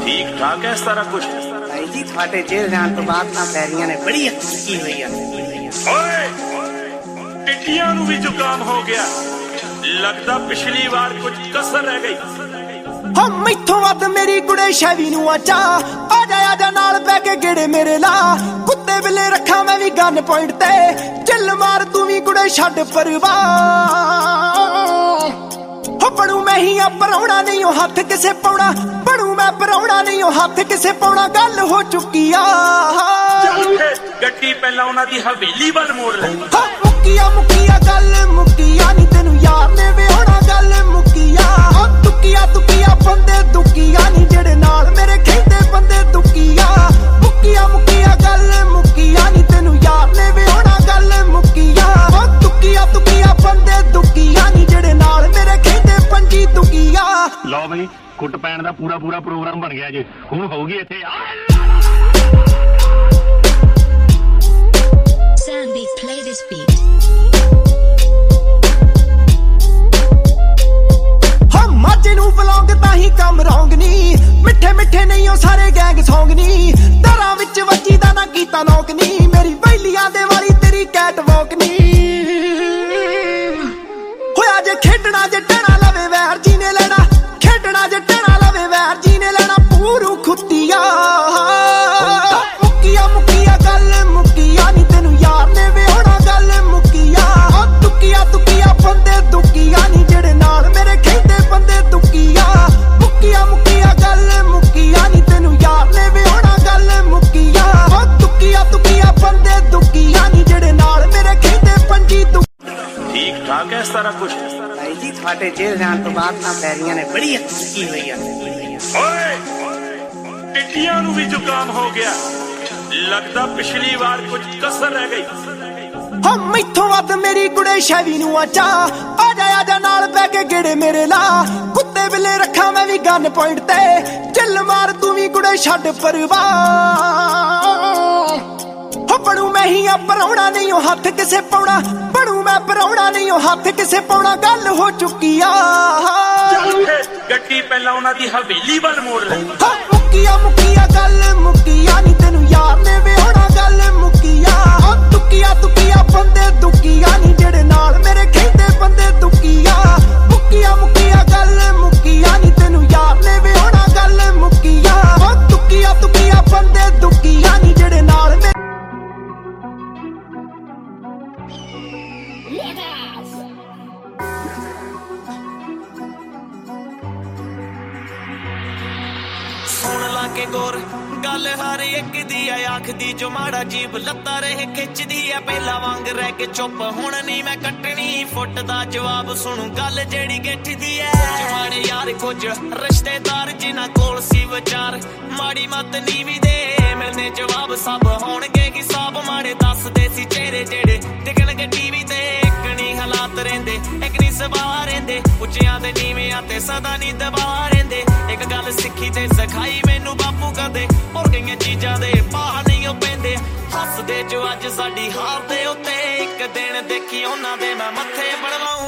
ठीक ठाक है सारा कुछ भाई जी ਤੁਹਾਡੇ ਜੇਲ੍ਹ ਜਾਣ ਤੋਂ ਬਾਅਦ ਤਾਂ ਪੈਰੀਆਂ ਨੇ ਬੜੀ ਅੱਛੀ ਹੋਈ ਆ ਓਏ ਟਿੱਡੀਆਂ ਨੂੰ ਵੀ ਜ਼ੁਕਾਮ ਹੋ ਗਿਆ ਲੱਗਦਾ ਪਿਛਲੀ ਵਾਰ ਕੁਝ ਕਸਰ ਰਹਿ ਗਈ ਹਾਂ ਮੈਥੋਂ ਵੱਧ ਮੇਰੀ ਕੁੜੇ ਸ਼ੈਵੀ ਨੂੰ ਆਚਾ ਆ ਜਾ ਨਾਲ ਬਹਿ ਕੇ ਗੇੜੇ ਮੇਰੇ ਲਾ ਕੁੱਤੇ ਬਿੱਲੇ ਰੱਖਾਂ ਮੈਂ ਵੀ ਗਨ ਪੁਆਇੰਟ ਤੇ ਚੱਲ ਮਾਰ ਤੂੰ ਵੀ ਕੁੜੇ ਛੱਡ ਪਰਵਾਹ ਹੋ ਬਣੂ ਮੈਂ ਹੀ ਆ ਪਰਾਉਣਾ ਨਹੀਂ ਉਹ ਹੱਥ ਕਿਸੇ ਪਾਉਣਾ ਬਣੂ ਮੈਂ ਪਰਾਉਣਾ ਨਹੀਂ ਉਹ ਹੱਥ ਕਿਸੇ ਪਾਉਣਾ ਗੱਲ ਹੋ ਚੁੱਕੀ ਆ ਗੱਡੀ ਪਹਿਲਾਂ ਉਹਨਾਂ ਦੀ ਹਵੇਲੀ ਵੱਲ ਮੋੜ ਲੈ ਮੁੱਕੀਆ ਗੱਲ ਮੁੱਕੀਆ ਨਹੀਂ ਤੈਨੂੰ ਯਾਰ ਨੇ ਵਿਆਹਣਾ ਗੱਲ ਮੁੱਕੀਆ ਤੁਕੀਆ ਬੰਦੇ ਦੁਕੀਆ ਨਹੀਂ ਜਿਹੜੇ ਨਾਲ ਮੇਰੇ ਖੇਡੇ ਬੰਦੇ ਦੁਕੀਆ ਮੁੱਕੀਆ ਗੱਲ ਮੁੱਕੀਆ ਨਹੀਂ ਤੈਨੂੰ ਯਾਰ ਨੇ ਵਿਆਹਣਾ ਗੱਲ ਮੁੱਕੀਆ ਤੁਕੀਆ ਬੰਦੇ ਦੁਕੀਆ ਨਹੀਂ ਜਿਹੜੇ ਨਾਲ ਮੇਰੇ ਖੇਡੇ ਪੰਜੀ ਦੁਕੀਆ ਲਓ ਬਈ ਕੁੱਟ ਪੈਣ ਦਾ ਪੂਰਾ ਪ੍ਰੋਗਰਾਮ ਬਣ ਗਿਆ ਜੇ ਹੁਣ ਹੋਊਗੀ ਇੱਥੇ Sandy, play this beat. हम माजे नू बलौंग ताही कम रौंग नी मिठे नहीं ओ सारे गैंग सौंग नी दरा विच वजी दा ना कीता नौक नी मेरी बैलियां दे वाली तेरी कैट वॉक नी होया जे खेडना जे टना लवे वैर जी ने लेना खेडना जे टना लवे वैर जी ने लेना पूरू खुत्तिया मुक्किया गल मुक्किया नी तेनू यार ने विआहना गल मुक्किया तुकिया बंदे दुकिया नी जेड़े नाल मेरे खेंदे बंदे दुकिया मुक्किया गल मुक्किया नी तेनू यार ने विआहना गल मुक्किया तुकिया बंदे दुकिया नी जेड़े नाल मेरे खेंदे पंजी ठीक ठाक है सारा कुछ ਭਾਈ ਜੀ ਤੁਹਾਡੇ ਜੇਲ੍ਹ ਜਾਣ ਤੋਂ ਬਾਅਦ ਤਾਂ ਪੈਰੀਆਂ ਨੇ ਬੜੀ ਅੱਛੀ ਹੋਈ ਆ ਓਏ ਟਿੱਡੀਆਂ ਨੂੰ ਵੀ ਜ਼ੁਕਾਮ ਹੋ ਗਿਆ ਲੱਗਦਾ ਪਿਛਲੀ ਵਾਰ ਕੁਝ ਕਸਰ ਰਹਿ ਗਈ ਹਾਂ ਮੈਥੋਂ ਵੱਧ ਮੇਰੀ ਕੁੜੇ ਸ਼ੈਵੀ ਨੂੰ ਆਚਾ ਆ ਜਾ ਨਾਲ ਬਹਿ ਕੇ ਗੇੜੇ ਮੇਰੇ ਲਾ ਕੁੱਤੇ ਬਿੱਲੇ ਰੱਖਾਂ ਮੈਂ ਵੀ ਗਨ ਪੁਆਇੰਟ ਤੇ ਚੱਲ ਮਾਰ ਤੂੰ ਵੀ ਕੁੜੇ ਛੱਡ ਪਰਵਾਹ ਹੋ ਬਣੂ ਮੈਂ ਹੀ ਆ ਪਰਾਉਣਾ ਨਹੀਂ ਉਹ ਹੱਥ ਕਿਸੇ ਪਾਉਣਾ ਬਣੂ ਮੈਂ ਪਰਾਉਣਾ ਨਹੀਂ ਉਹ ਹੱਥ ਕਿਸੇ ਪਾਉਣਾ ਗੱਲ ਹੋ ਚੁੱਕੀ ਆ ਗੱਡੀ ਪਹਿਲਾਂ ਉਹਨਾਂ ਦੀ ਹਵੇਲੀ ਵੱਲ ਮੋੜ ਲੈ ਮੁੱਕੀਆ ਗੱਲ ਮੁੱਕੀਆ ਨਹੀਂ ਤੈਨੂੰ ਯਾਰ ਨੇ ਵਿਆਹਣਾ ਗੱਲ ਮੁੱਕੀਆ ਤੁਕੀਆ ਬੰਦੇ ਦੁਕੀਆ ਨਹੀਂ ਜਿਹੜੇ ਨਾਲ ਮੇਰੇ ਖੇਡੇ ਬੰਦੇ ਦੁਕੀਆ ਮੁੱਕੀਆ ਗੱਲ ਮੁੱਕੀਆ ਨਹੀਂ ਤੈਨੂੰ ਯਾਰ ਨੇ ਵਿਆਹਣਾ ਗੱਲ ਮੁੱਕੀਆ ਤੁਕੀਆ ਬੰਦੇ ਦੁਕੀਆ ਨਹੀਂ ਜਿਹੜੇ ਨਾਲ ਸੁਣ ਲਾ ਕੇ ਗੌਰ ਗੱਲ ਹਰ ਇੱਕ ਦੀ ਆ ਆਖਦੀ ਜੋ ਮਾੜਾ ਜੀਬ ਲੱਤਾਂ ਰਹੇ ਖਿੱਚਦੀ ਆ ਪਹਿਲਾਂ ਵਾਂਗ ਰਹਿ ਕੇ ਚੁੱਪ ਹੁਣ ਨਹੀਂ ਮੈਂ ਕੱਟਣੀ ਫੁੱਟ ਦਾ ਜਵਾਬ ਸੁਣੂ ਗੱਲ ਜਿਹੜੀ ਗਿੱਠਦੀ ਐ ਜਵਾਨੇ ਯਾਰ ਕੁਝ ਰਿਸ਼ਤੇਦਾਰ ਜਿਨ੍ਹਾਂ ਕੋਲ ਸੀ ਵਿਚਾਰ ਮਾੜੀ ਮੱਤ ਨੀਵੀਂ ਦੇ ਮਿਲਨੇ ਜਵਾਬ ਸਭ ਹੋਣਗੇ ਹਿਸਾਬ ਮਾੜੇ ਦੱਸਦੇ ਸੀ ਚਿਹਰੇ ਜਿਹੜੇ ਦਿਖਣਗੇ ਟੀਵੀ ਤੇ ਇੱਕ ਨਹੀਂ ਹਾਲਾਤ ਰਹਿੰਦੇ ਇੱਕ ਨਹੀਂ ਸੁਭਾਅ ਰਹਿੰਦੇ ਉੱਚਿਆਂ ਤੇ ਨੀਵਿਆਂ ਤੇ ਸਦਾ ਨਹੀਂ ਦਬਾ ਰਹਿੰਦੇ ਇੱਕ ਗੱਲ ਸਿੱਖੀ ਤੇ ਸਿਖਾਈ ਮੈਨੂੰ ਬਾਪੂ ਕਦੇ ਹੋਰ ਕਈਆਂ ਚੀਜ਼ਾਂ ਦੇ ਭਾਅ ਨਹੀਂ ਉਹ ਪੈਂਦੇ ਹੱਸਦੇ ਜੋ ਅੱਜ ਸਾਡੀ ਹਾਰ ਦੇ ਉੱਤੇ ਇੱਕ ਦਿਨ ਦੇਖੀ ਉਹਨਾਂ ਦੇ ਮੈਂ ਮੱਥੇ ਬਣਵਾਉ